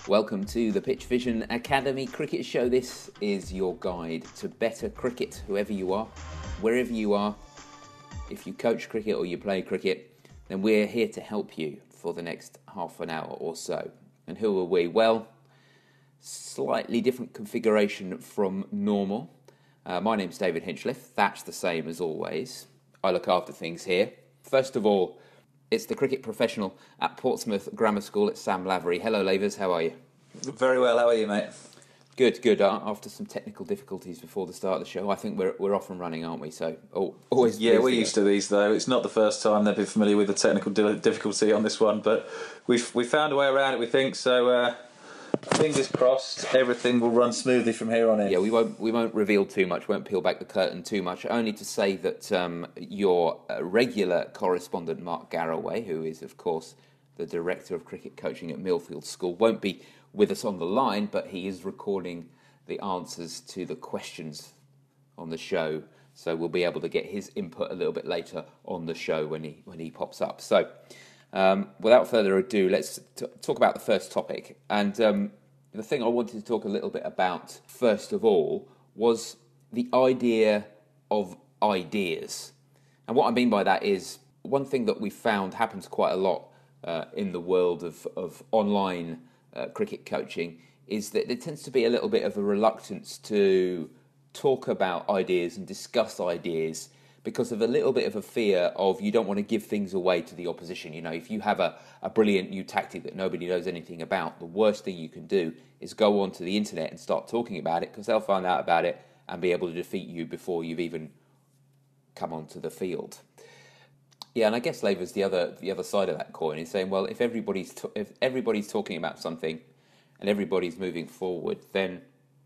Welcome to the Pitch Vision Academy Cricket Show. This is your guide to better cricket, whoever you are, wherever you are. If you coach cricket or you play cricket, then we're here to help you for the next half an hour or so. And who are we? Well, slightly different configuration from normal. My name's David Hinchliffe. That's the same as always. I look after things here. First of all, it's the cricket professional at Portsmouth Grammar School. It's Sam Lavery. Hello, Lavers. How are you? Very well. How are you, mate? Good. After some technical difficulties before the start of the show, I think we're off and running, aren't we? So always. Yeah, we're used to these though. It's not the first time they've been familiar with the technical difficulty on this one, but we found a way around it. We think so. Fingers crossed, everything will run smoothly from here on in. Yeah, we won't reveal too much. Won't peel back the curtain too much. Only to say that your regular correspondent Mark Garraway, who is of course the director of cricket coaching at Millfield School, won't be with us on the line, but he is recording the answers to the questions on the show, so we'll be able to get his input a little bit later on the show when he pops up. So, without further ado, let's talk about the first topic. And the thing I wanted to talk a little bit about first of all was the idea of ideas. And what I mean by that is one thing that we found happens quite a lot in the world of online cricket coaching is that there tends to be a little bit of a reluctance to talk about ideas and discuss ideas because of a little bit of a fear of you don't want to give things away to the opposition. You know, if you have a brilliant new tactic that nobody knows anything about, the worst thing you can do is go onto the internet and start talking about it because they'll find out about it and be able to defeat you before you've even come onto the field. Yeah, and I guess Laver's the other side of that coin is saying, well, if everybody's talking about something and everybody's moving forward, then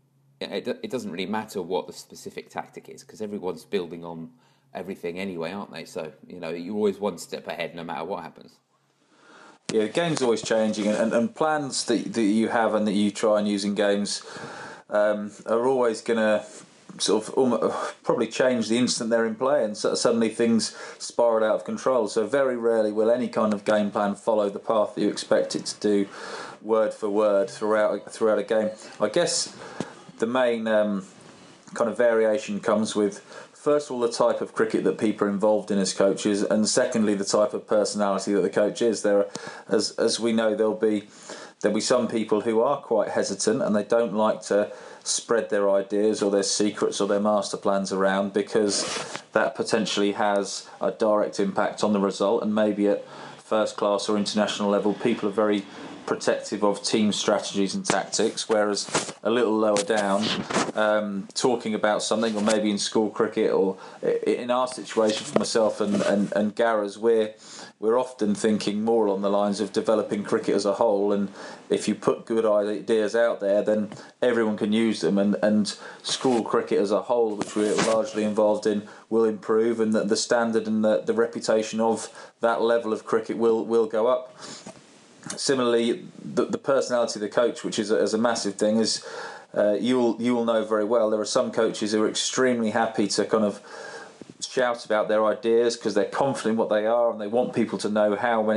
it doesn't really matter what the specific tactic is because everyone's building on everything anyway, aren't they? So, you know, you're always one step ahead no matter what happens. Yeah, the game's always changing, and plans that you have and that you try and use in games are always going to sort of probably change the instant they're in play, and suddenly things spiral out of control. So very rarely will any kind of game plan follow the path that you expect it to do, word for word throughout a game. I guess the main kind of variation comes with, first of all, the type of cricket that people are involved in as coaches, and secondly, the type of personality that the coach is. There are, as we know, there'll be some people who are quite hesitant and they don't like to spread their ideas or their secrets or their master plans around because that potentially has a direct impact on the result, and maybe at first class or international level people are very protective of team strategies and tactics, whereas a little lower down, talking about something, or maybe in school cricket, or in our situation for myself and Garra's, we're often thinking more along the lines of developing cricket as a whole, and if you put good ideas out there, then everyone can use them, and school cricket as a whole, which we're largely involved in, will improve, and the standard and the reputation of that level of cricket will go up. Similarly, the personality of the coach, which is a massive thing, is you will know very well. There are some coaches who are extremely happy to kind of shout about their ideas because they're confident in what they are, and they want people to know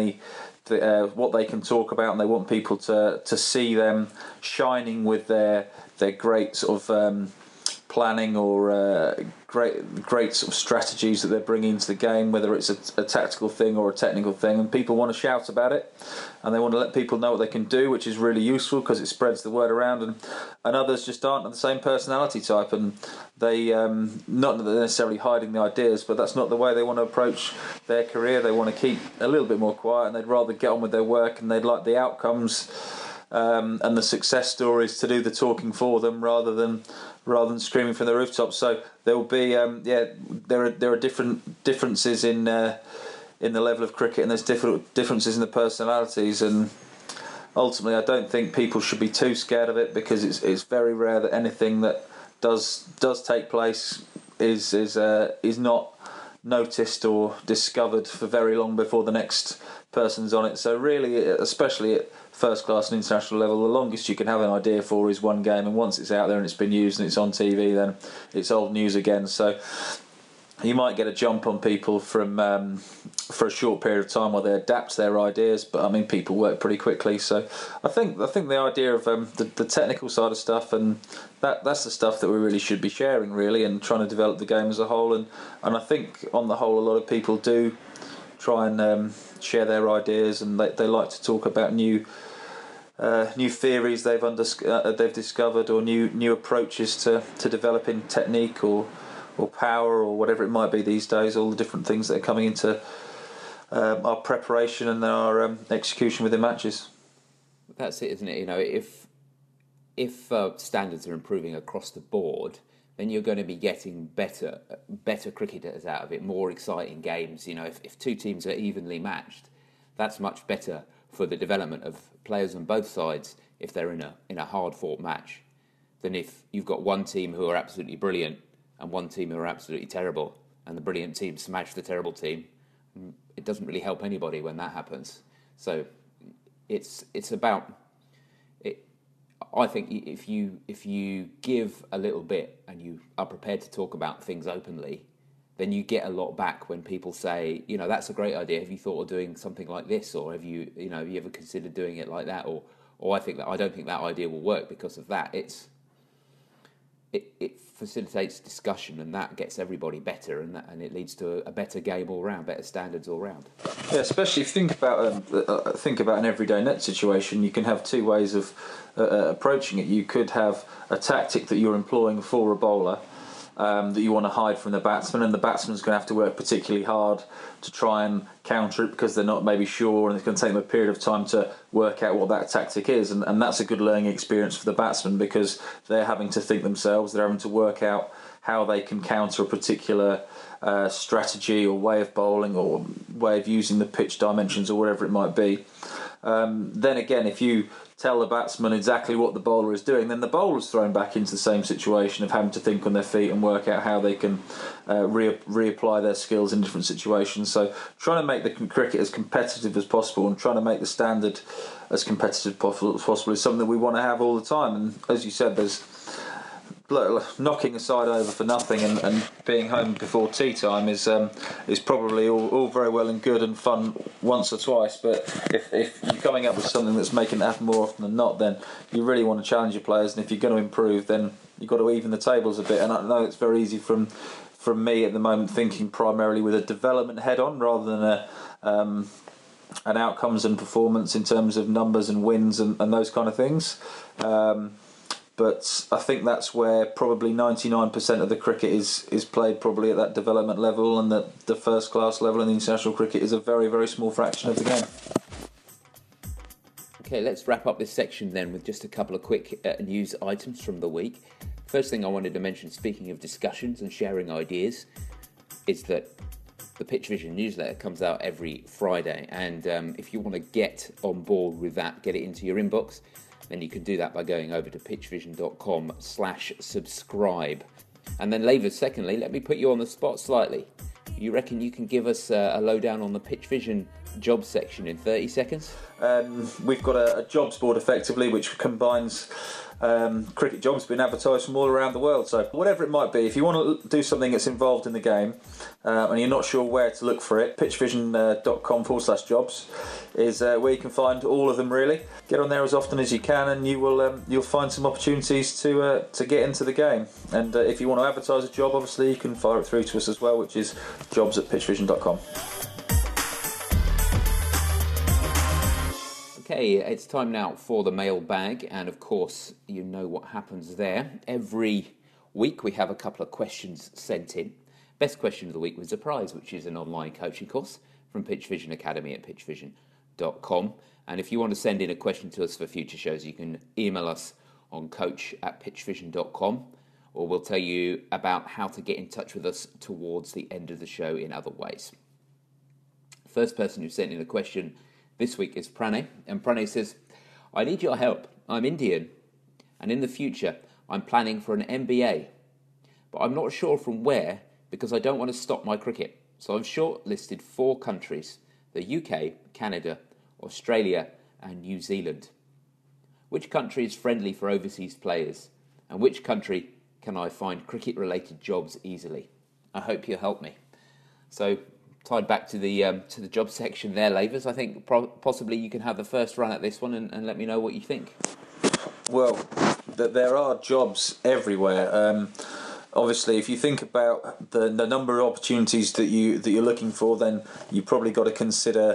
what they can talk about, and they want people to see them shining with their great sort of planning or great sort of strategies that they're bringing into the game, whether it's a tactical thing or a technical thing, and people want to shout about it, and they want to let people know what they can do, which is really useful because it spreads the word around, and others just aren't the same personality type, and they not that they're necessarily hiding the ideas, but that's not the way they want to approach their career. They want to keep a little bit more quiet, and they'd rather get on with their work, and they'd like the outcomes and the success stories to do the talking for them rather than screaming from the rooftops. So there will be there are differences in the level of cricket, and there's differences in the personalities, and ultimately I don't think people should be too scared of it because it's very rare that anything that does take place is not noticed or discovered for very long before the next person's on it. So really, especially at first class and international level, the longest you can have an idea for is one game, and once it's out there and it's been used and it's on TV, then it's old news again. So you might get a jump on people from for a short period of time while they adapt their ideas, but I mean people work pretty quickly. So I think the idea of the technical side of stuff, and that's the stuff that we really should be sharing, really, and trying to develop the game as a whole. And I think on the whole, a lot of people do try and share their ideas, and they like to talk about new theories they've discovered, or new approaches to developing technique or power or whatever it might be these days. All the different things that are coming into our preparation and our execution within matches. That's it, isn't it? You know, if standards are improving across the board, then you're going to be getting better cricketers out of it, more exciting games. You know, if two teams are evenly matched, that's much better for the development of players on both sides if they're in a hard-fought match, than if you've got one team who are absolutely brilliant and one team who are absolutely terrible, and the brilliant team smash the terrible team. It doesn't really help anybody when that happens. So it's about it. I think if you give a little bit and you are prepared to talk about things openly, then you get a lot back when people say, you know, that's a great idea. Have you thought of doing something like this, or have you ever considered doing it like that, or I don't think that idea will work because of that. It facilitates discussion, and that gets everybody better, and it leads to a better game all round, better standards all round. Yeah, especially if you think about an everyday net situation, you can have two ways of approaching it. You could have a tactic that you're employing for a bowler that you want to hide from the batsman, and the batsman's going to have to work particularly hard to try and counter it because they're not maybe sure, and it's going to take them a period of time to work out what that tactic is, and that's a good learning experience for the batsman because they're having to think themselves, they're having to work out how they can counter a particular strategy or way of bowling or way of using the pitch dimensions or whatever it might be. Then again, if you tell the batsman exactly what the bowler is doing, then the bowler's thrown back into the same situation of having to think on their feet and work out how they can reapply their skills in different situations. So trying to make the cricket as competitive as possible and trying to make the standard as competitive as possible is something that we want to have all the time. And as you said, there's knocking a side over for nothing and being home before tea time is probably all very well and good and fun once or twice, but if you're coming up with something that's making it happen more often than not, then you really want to challenge your players, and if you're going to improve, then you've got to even the tables a bit. And I know it's very easy from me at the moment thinking primarily with a development head on rather than an outcomes and performance in terms of numbers and wins and those kind of things. But I think that's where probably 99% of the cricket is played probably at that development level, and that the first class level in the international cricket is a very, very small fraction of the game. Okay, let's wrap up this section then with just a couple of quick news items from the week. First thing I wanted to mention, speaking of discussions and sharing ideas, is that the Pitch Vision newsletter comes out every Friday, and if you want to get on board with that, get it into your inbox, then you can do that by going over to pitchvision.com/subscribe. And then, Laver, secondly, let me put you on the spot slightly. You reckon you can give us a lowdown on the Pitch Vision jobs section in 30 seconds? We've got a jobs board, effectively, which combines cricket jobs being advertised from all around the world. So whatever it might be, if you want to do something that's involved in the game and you're not sure where to look for it, pitchvision.com/jobs is where you can find all of them, really. Get on there as often as you can, and you'll find some opportunities to get into the game. And if you want to advertise a job, obviously you can fire it through to us as well, which is jobs@pitchvision.com. Okay, it's time now for the mailbag, and of course, you know what happens there. Every week we have a couple of questions sent in. Best question of the week was a prize, which is an online coaching course from Pitch Vision Academy at pitchvision.com. And if you want to send in a question to us for future shows, you can email us on coach@pitchvision.com, or we'll tell you about how to get in touch with us towards the end of the show in other ways. First person who sent in a question this week is Pranay, and Pranay says, I need your help. I'm Indian, and in the future, I'm planning for an MBA, but I'm not sure from where because I don't want to stop my cricket. So I've shortlisted 4 countries, the UK, Canada, Australia, and New Zealand. Which country is friendly for overseas players, and which country can I find cricket-related jobs easily? I hope you'll help me. So, tied back to the job section there, Lavers, I think possibly you can have the first run at this one and let me know what you think. Well, there are jobs everywhere. Obviously, if you think about the number of opportunities that you're looking for, then you probably got to consider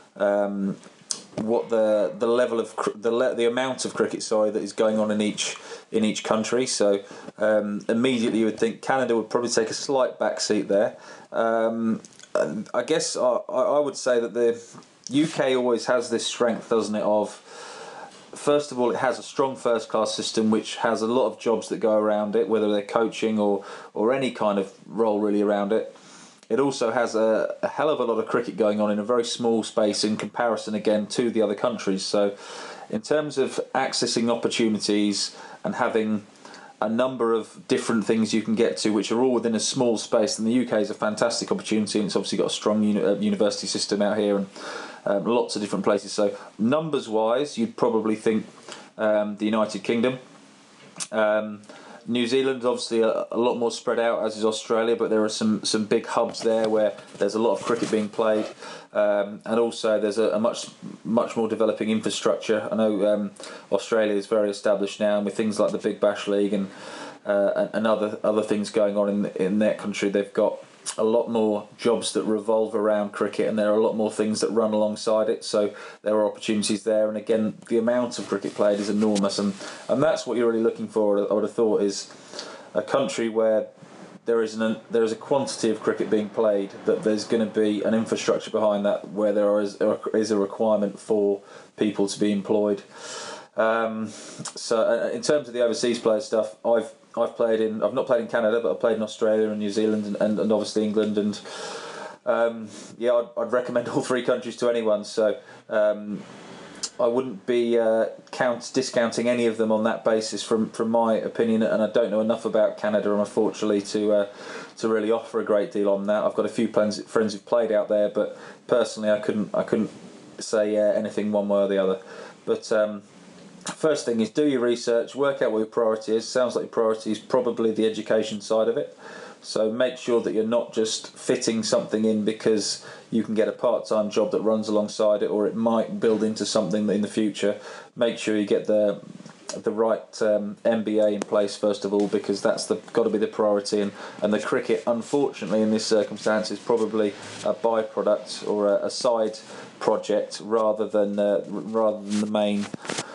what the level of the amount of cricket, that is going on in each country. So immediately you would think Canada would probably take a slight backseat there. I guess I would say that the UK always has this strength, doesn't it? Of first of all, it has a strong first-class system which has a lot of jobs that go around it, whether they're coaching or any kind of role really around it. It also has a hell of a lot of cricket going on in a very small space in comparison, again, to the other countries. So in terms of accessing opportunities and having a number of different things you can get to, which are all within a small space, and the UK is a fantastic opportunity, and it's obviously got a strong university system out here and lots of different places. So numbers-wise, you'd probably think the United Kingdom. New Zealand's obviously a lot more spread out, as is Australia, but there are some big hubs there where there's a lot of cricket being played, and also there's a much more developing infrastructure. I know Australia is very established now, and with things like the Big Bash League and other things going on in their country, they've got a lot more jobs that revolve around cricket, and there are a lot more things that run alongside it. So there are opportunities there, and again, the amount of cricket played is enormous, and that's what you're really looking for. I would have thought is a country where there is a quantity of cricket being played, that there's going to be an infrastructure behind that, where there is a requirement for people to be employed. So in terms of the overseas player stuff, I've not played in Canada, but I've played in Australia and New Zealand and obviously England, and I'd recommend all three countries to anyone. So I wouldn't be discounting any of them on that basis from my opinion, and I don't know enough about Canada, unfortunately, to really offer a great deal on that. I've got a few friends who've played out there, but personally I couldn't say anything one way or the other. But first thing is, do your research, work out what your priority is. Sounds like your priority is probably the education side of it. So make sure that you're not just fitting something in because you can get a part-time job that runs alongside it, or it might build into something in the future. Make sure you get the right MBA in place first of all, because that's got to be the priority. And the cricket, unfortunately, in this circumstance, is probably a byproduct or a side project rather than the main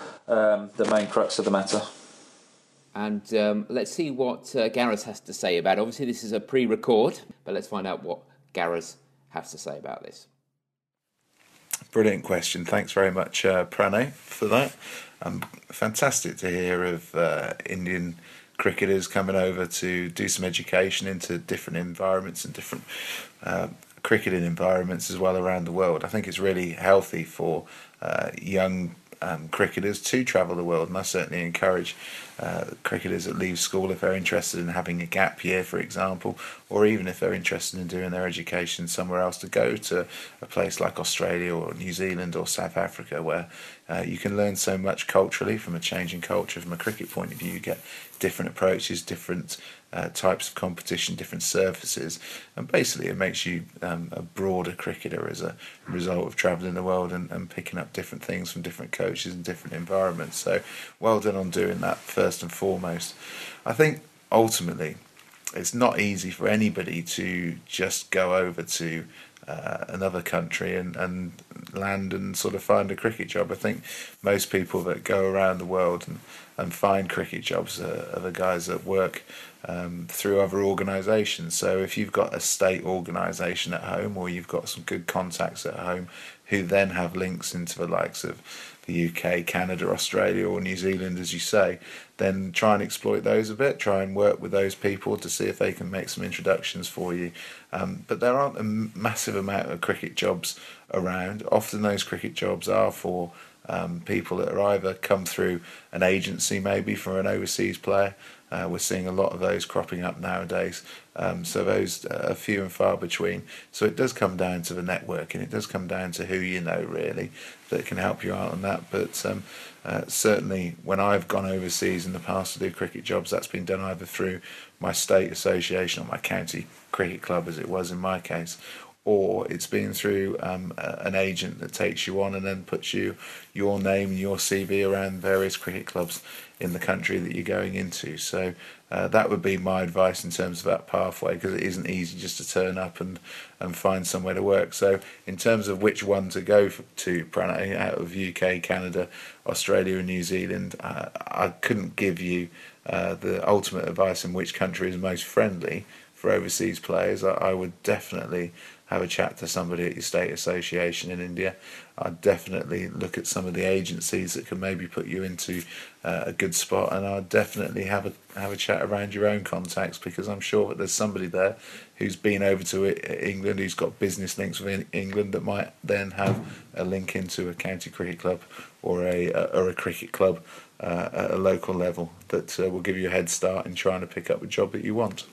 crux of the matter. And let's see what Gareth has to say about it. Obviously, this is a pre-record, but let's find out what Gareth has to say about this. Brilliant question. Thanks very much, Pranay, for that. Fantastic to hear of Indian cricketers coming over to do some education into different environments and different cricketing environments as well around the world. I think it's really healthy for young cricketers to travel the world, and I certainly encourage cricketers that leave school, if they're interested in having a gap year, for example, or even if they're interested in doing their education somewhere else, to go to a place like Australia or New Zealand or South Africa, where you can learn so much culturally from a changing culture. From a cricket point of view, you get different approaches, different types of competition, different surfaces, and basically it makes you a broader cricketer as a result of travelling the world and picking up different things from different coaches and different environments. So well done on doing that, first and foremost. I think ultimately it's not easy for anybody to just go over to another country and land and sort of find a cricket job. I think most people that go around the world and find cricket jobs are the guys that work through other organisations. So if you've got a state organisation at home, or you've got some good contacts at home who then have links into the likes of the UK, Canada, Australia or New Zealand, as you say, then try and exploit those a bit, try and work with those people to see if they can make some introductions for you. But there aren't a massive amount of cricket jobs around. Often those cricket jobs are for people that are either come through an agency, maybe for an overseas player. We're seeing a lot of those cropping up nowadays. So those are few and far between. So it does come down to the networking. It does come down to who you know, really, that can help you out on that. But certainly when I've gone overseas in the past to do cricket jobs, that's been done either through my state association or my county cricket club, as it was in my case, or it's been through an agent that takes you on and then puts your name and your CV around various cricket clubs in the country that you're going into. So that would be my advice in terms of that pathway, because it isn't easy just to turn up and find somewhere to work. So in terms of which one to go to, Pranay, out of UK, Canada, Australia and New Zealand, I couldn't give you the ultimate advice in which country is most friendly for overseas players. I would definitely have a chat to somebody at your state association in India. I'd definitely look at some of the agencies that can maybe put you into a good spot, and I'd definitely have a chat around your own contacts, because I'm sure that there's somebody there who's been over to England, who's got business links with England, that might then have a link into a county cricket club or a cricket club at a local level that will give you a head start in trying to pick up a job that you want.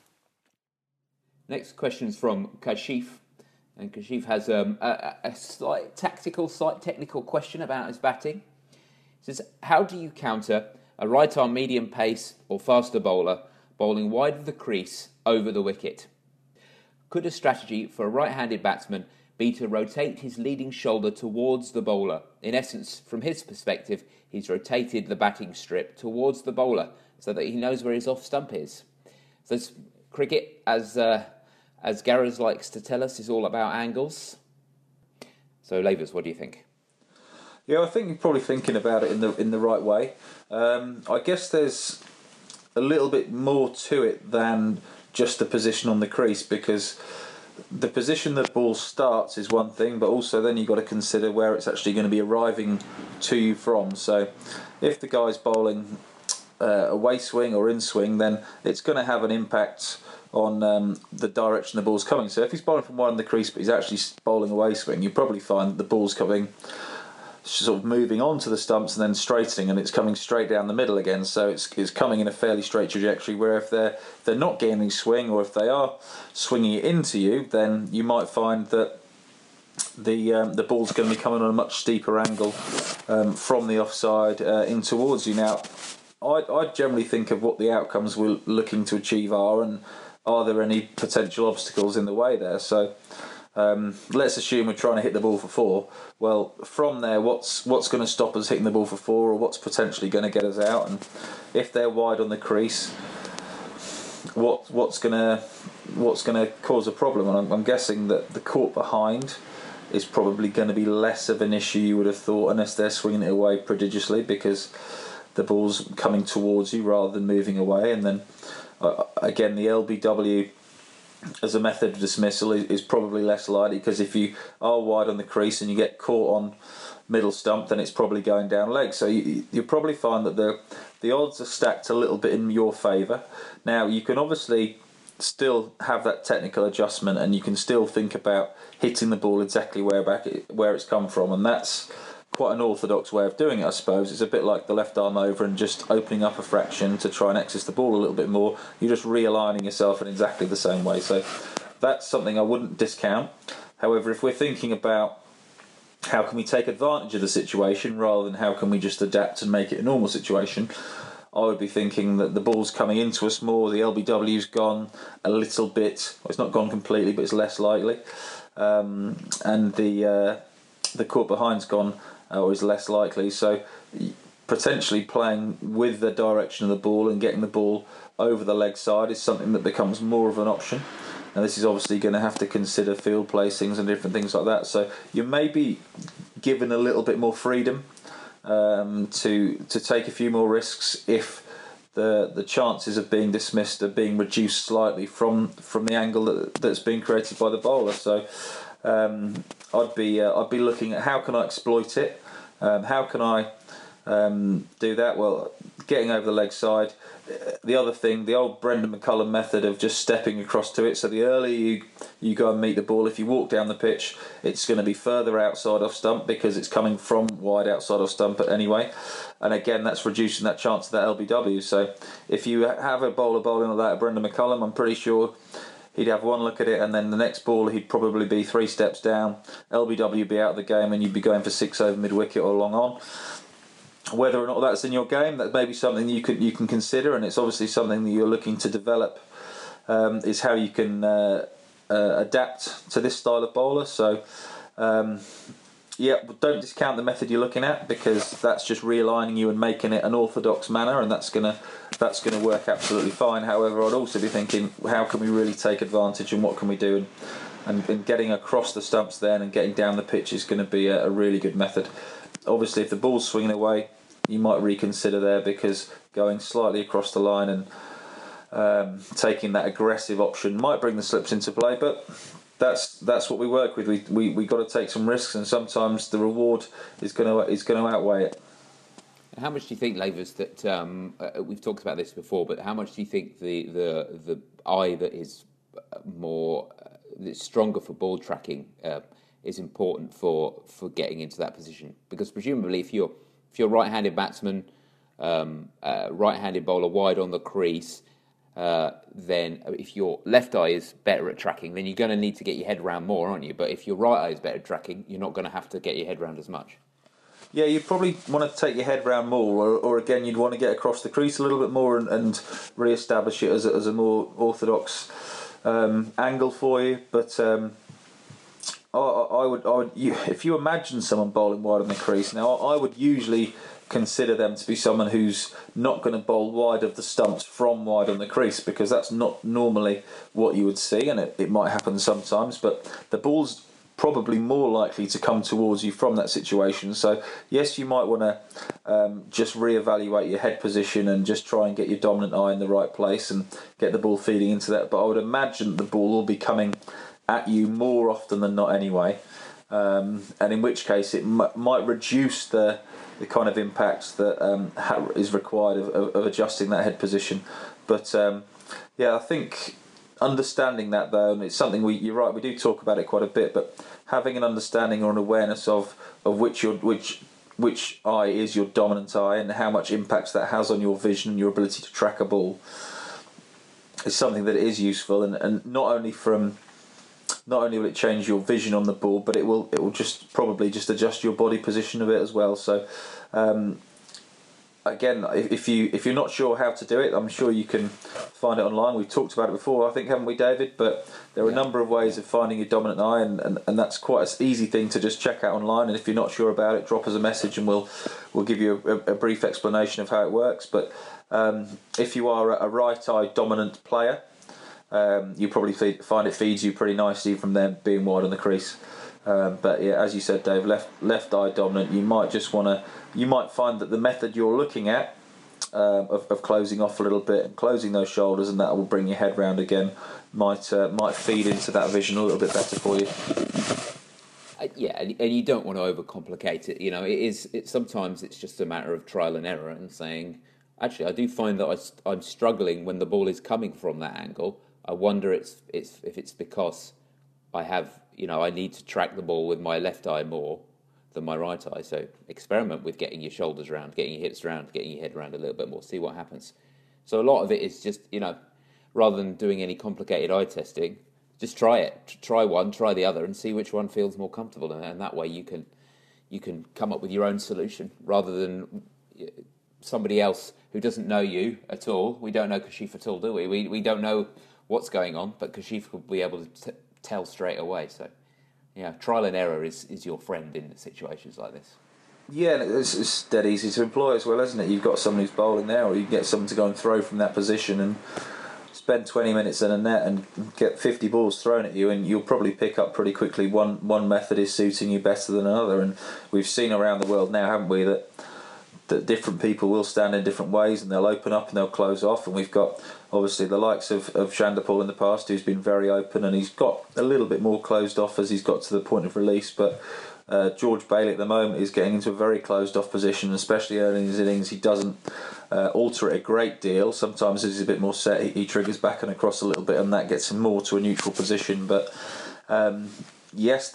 Next question is from Kashif, and Kashif has a slight technical question about his batting. He says, how do you counter a right-arm medium pace or faster bowler bowling wide of the crease over the wicket? Could a strategy for a right-handed batsman be to rotate his leading shoulder towards the bowler? In essence, from his perspective, he's rotated the batting strip towards the bowler so that he knows where his off stump is. So cricket, as Gareth likes to tell us, is all about angles. So, Lavers, what do you think? Yeah, I think you're probably thinking about it in the right way. I guess there's a little bit more to it than just the position on the crease, because the position the ball starts is one thing, but also then you've got to consider where it's actually going to be arriving to you from. So, if the guy's bowling away swing or in swing, then it's going to have an impact on the direction the ball's coming. So if he's bowling from one in the crease but he's actually bowling away swing, you probably find that the ball's coming, sort of moving onto the stumps and then straightening, and it's coming straight down the middle again. So it's coming in a fairly straight trajectory, where if they're not getting any swing, or if they are swinging it into you, then you might find that the ball's going to be coming on a much steeper angle from the offside in towards you. Now, I generally think of what the outcomes we're looking to achieve are, and are there any potential obstacles in the way there. So let's assume we're trying to hit the ball for 4. Well, from there, what's going to stop us hitting the ball for 4, or what's potentially going to get us out? And if they're wide on the crease, what's going to cause a problem? And I'm guessing that the court behind is probably going to be less of an issue, you would have thought, unless they're swinging it away prodigiously, because the ball's coming towards you rather than moving away. And then again, the LBW as a method of dismissal is probably less likely, because if you are wide on the crease and you get caught on middle stump, then it's probably going down leg. So you'll probably find that the odds are stacked a little bit in your favour. Now, you can obviously still have that technical adjustment, and you can still think about hitting the ball exactly where it's come from, and that's quite an orthodox way of doing it, I suppose. It's a bit like the left arm over and just opening up a fraction to try and access the ball a little bit more. You're just realigning yourself in exactly the same way. So that's something I wouldn't discount. However, if we're thinking about how can we take advantage of the situation rather than how can we just adapt and make it a normal situation, I would be thinking that the ball's coming into us more, the LBW's gone a little bit, well, it's not gone completely, but it's less likely, and the court behind's gone or is less likely. So potentially playing with the direction of the ball and getting the ball over the leg side is something that becomes more of an option. Now, this is obviously going to have to consider field placings and different things like that. So you may be given a little bit more freedom to take a few more risks if the chances of being dismissed are being reduced slightly from the angle that's being created by the bowler. So I'd be looking at how can I exploit it, how can I do that. Well, getting over the leg side. The other thing, the old Brendan McCullum method of just stepping across to it. So the earlier you go and meet the ball, if you walk down the pitch, it's going to be further outside off stump because it's coming from wide outside off stump anyway. And again, that's reducing that chance of that LBW. So if you have a bowler bowling like that at Brendan McCullum, I'm pretty sure he'd have one look at it, and then the next ball he'd probably be 3 steps down. LBW would be out of the game, and you'd be going for 6 over mid wicket or long on. Whether or not that's in your game, that may be something you can consider, and it's obviously something that you're looking to develop. Is how you can adapt to this style of bowler. So, don't discount the method you're looking at, because that's just realigning you and making it an orthodox manner, and that's gonna work absolutely fine. However, I'd also be thinking, how can we really take advantage, and what can we do? And getting across the stumps then and getting down the pitch is going to be a really good method. Obviously, if the ball's swinging away, you might reconsider there, because going slightly across the line and taking that aggressive option might bring the slips into play. But that's what we work with. We got to take some risks, and sometimes the reward is going to outweigh it. How much do you think, Lavers, that we've talked about this before, but how much do you think the eye that is more that's stronger for ball tracking is important for getting into that position? Because presumably, if you're right-handed batsman, right-handed bowler wide on the crease, then if your left eye is better at tracking, then you're going to need to get your head round more, aren't you? But if your right eye is better at tracking, you're not going to have to get your head round as much. Yeah, you probably want to take your head round more, or again, you'd want to get across the crease a little bit more and re-establish it as a more orthodox angle for you. But I would, if you imagine someone bowling wide on the crease, now I would usually consider them to be someone who's not going to bowl wide of the stumps from wide on the crease, because that's not normally what you would see, and it might happen sometimes, but the ball's probably more likely to come towards you from that situation. So yes, you might want to just reevaluate your head position and just try and get your dominant eye in the right place and get the ball feeding into that. But I would imagine the ball will be coming at you more often than not anyway, and in which case it might reduce the kind of impact that is required of adjusting that head position. But I think understanding that, though, and it's something you're right, we do talk about it quite a bit, but having an understanding or an awareness of which eye is your dominant eye and how much impact that has on your vision and your ability to track a ball is something that is useful, and not only will it change your vision on the ball, but it will just probably just adjust your body position a bit as well. So again, if you're not sure how to do it, I'm sure you can find it online. We've talked about it before, I think, haven't we, David? But there are a number of ways of finding your dominant eye, and that's quite an easy thing to just check out online. And if you're not sure about it, drop us a message and we'll give you a brief explanation of how it works. But if you are a right eye dominant player, you probably find it feeds you pretty nicely from them being wide on the crease. But yeah, as you said, Dave, left eye dominant, you might find that the method you're looking at of closing off a little bit and closing those shoulders, and that will bring your head round again, might feed into that vision a little bit better for you. And you don't want to overcomplicate it. You know, sometimes it's just a matter of trial and error and saying, actually, I do find that I'm struggling when the ball is coming from that angle. I wonder if it's because I need to track the ball with my left eye more than my right eye. So experiment with getting your shoulders round, getting your hips round, getting your head round a little bit more, see what happens. So a lot of it is just, rather than doing any complicated eye testing, just try it. Try one, try the other, and see which one feels more comfortable. And that way you can come up with your own solution rather than somebody else who doesn't know you at all. We don't know Kashif at all, do we? We don't know what's going on, but Kashif will be able to tell straight away. So, trial and error is your friend in situations like this. Yeah, it's dead easy to employ as well, isn't it? You've got someone who's bowling there, or you get someone to go and throw from that position and spend 20 minutes in a net and get 50 balls thrown at you, and you'll probably pick up pretty quickly one method is suiting you better than another. And we've seen around the world now, haven't we, that different people will stand in different ways, and they'll open up and they'll close off. And we've got obviously the likes of Chanderpaul in the past, who's been very open, and he's got a little bit more closed off as he's got to the point of release. But George Bailey at the moment is getting into a very closed-off position, especially early in his innings. He doesn't alter it a great deal. Sometimes as he's a bit more set, he triggers back and across a little bit, and that gets him more to a neutral position. But yes,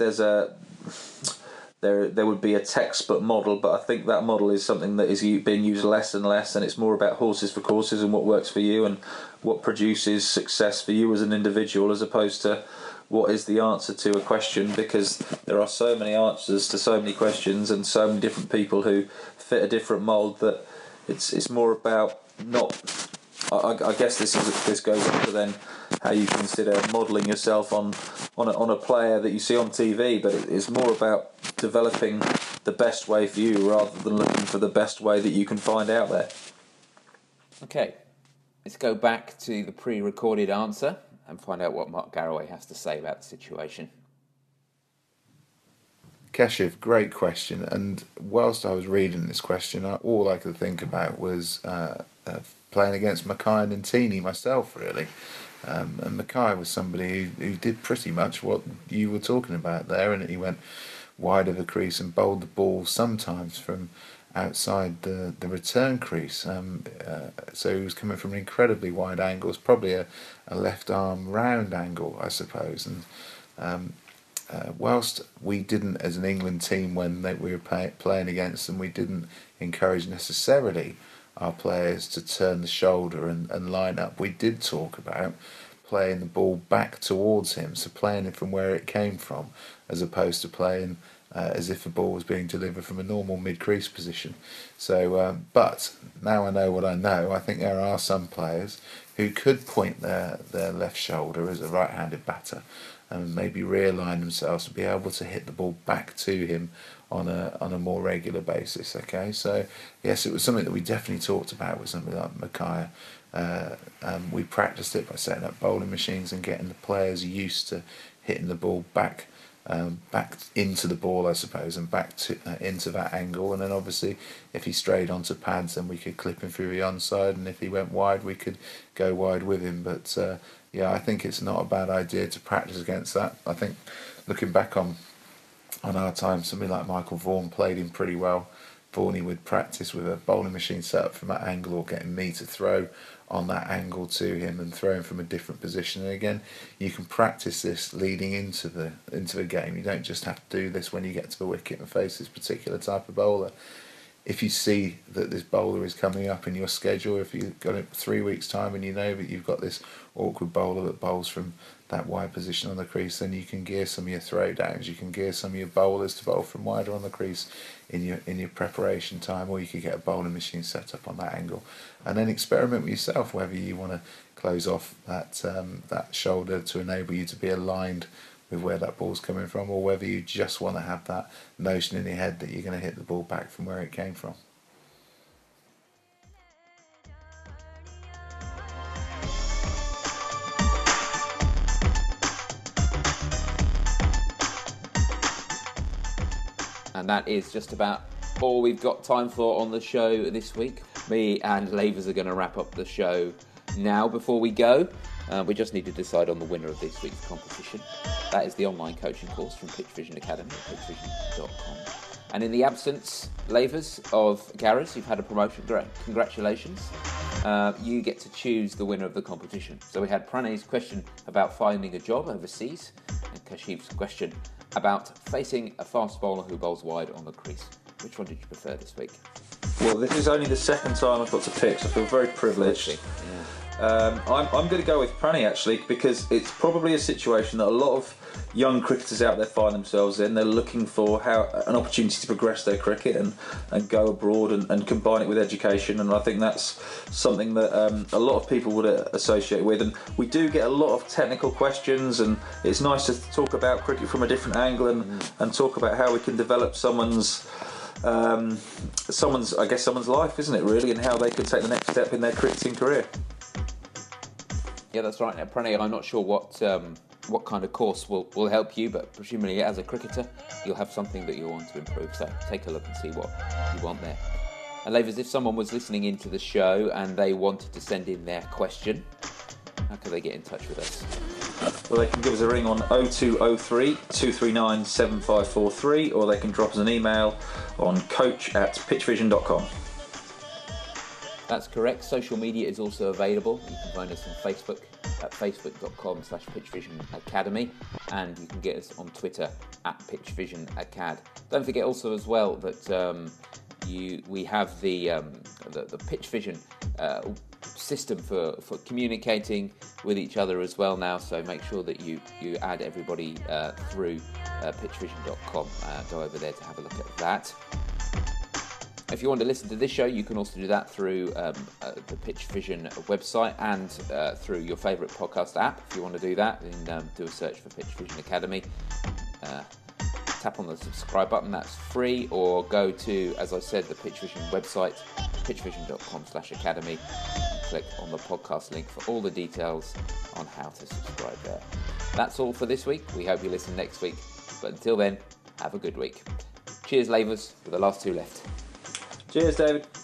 there would be a textbook model, but I think that model is something that is being used less and less, and it's more about horses for courses and what works for you and what produces success for you as an individual, as opposed to what is the answer to a question, because there are so many answers to so many questions and so many different people who fit a different mould that it's more about not. I guess this goes on to then how you consider modelling yourself on a player that you see on TV, but it's more about developing the best way for you rather than looking for the best way that you can find out there. Okay, let's go back to the pre-recorded answer and find out what Mark Garraway has to say about the situation. Keshiv, great question. And whilst I was reading this question, all I could think about was playing against Mackay and Ntini myself, really. And Mackay was somebody who did pretty much what you were talking about there, and he went wide of the crease and bowled the ball sometimes from outside the return crease. So he was coming from an incredibly wide angle. It's probably a left arm round angle, I suppose. And whilst we didn't, as an England team, when we were playing against them, we didn't encourage necessarily our players to turn the shoulder and line up. We did talk about playing the ball back towards him, so playing it from where it came from, as opposed to playing as if the ball was being delivered from a normal mid-crease position. So, but now I know what I know. I think there are some players who could point their left shoulder as a right-handed batter and maybe realign themselves to be able to hit the ball back to him on a more regular basis. Okay, so yes, it was something that we definitely talked about with somebody like Mackay. We practiced it by setting up bowling machines and getting the players used to hitting the ball back into the ball, I suppose, and back to into that angle. And then obviously, if he strayed onto pads, then we could clip him through the onside, and if he went wide, we could go wide with him. But yeah, I think it's not a bad idea to practice against that. I think looking back on our time, somebody like Michael Vaughan played him pretty well. Vaughan would practice with a bowling machine set up from that angle, or getting me to throw on that angle to him and throw him from a different position. And again, you can practice this leading into the game. You don't just have to do this when you get to the wicket and face this particular type of bowler. If you see that this bowler is coming up in your schedule, if you've got it 3 weeks' time and you know that you've got this awkward bowler that bowls from that wide position on the crease, then you can gear some of your throwdowns. You can gear some of your bowlers to bowl from wider on the crease in your preparation time, or you could get a bowling machine set up on that angle, and then experiment with yourself whether you want to close off that shoulder to enable you to be aligned with where that ball's coming from, or whether you just want to have that notion in your head that you're going to hit the ball back from where it came from. And that is just about all we've got time for on the show this week. Me and Lavers are going to wrap up the show now. Before we go, we just need to decide on the winner of this week's competition. That is the online coaching course from Pitch Vision Academy at pitchvision.com. And in the absence, Lavers, of Gareth, you've had a promotion. Great. Congratulations. You get to choose the winner of the competition. So we had Pranay's question about finding a job overseas, and Kashif's question about facing a fast bowler who bowls wide on the crease. Which one did you prefer this week? Well, this is only the second time I've got to pick, so I feel very privileged. Yeah. I'm going to go with Pranay, actually, because it's probably a situation that a lot of young cricketers out there find themselves in. They're looking for an opportunity to progress their cricket and go abroad and combine it with education, and I think that's something that a lot of people would associate with. And we do get a lot of technical questions, and it's nice to talk about cricket from a different angle and talk about how we can develop someone's life, isn't it, really, and how they can take the next step in their cricketing career. Yeah, that's right. Now, Pranay, I'm not sure what kind of course will help you, but presumably as a cricketer, you'll have something that you'll want to improve. So take a look and see what you want there. And Lavers, if someone was listening into the show and they wanted to send in their question, how could they get in touch with us? Well, they can give us a ring on 0203 239 7543, or they can drop us an email on coach@pitchvision.com. That's correct. Social media is also available. You can find us on Facebook at facebook.com/PitchVisionAcademy, and you can get us on Twitter at PitchVisionAcad. Don't forget also as well that we have the PitchVision system for communicating with each other as well now, so make sure that you add everybody through pitchvision.com. Go over there to have a look at that. If you want to listen to this show, you can also do that through the PitchVision website and through your favourite podcast app. If you want to do that, then do a search for PitchVision Academy. Tap on the subscribe button, that's free, or go to, as I said, the PitchVision website, pitchvision.com/academy, and click on the podcast link for all the details on how to subscribe there. That's all for this week. We hope you listen next week, but until then, have a good week. Cheers, Lavers, with the last two left. Cheers, David.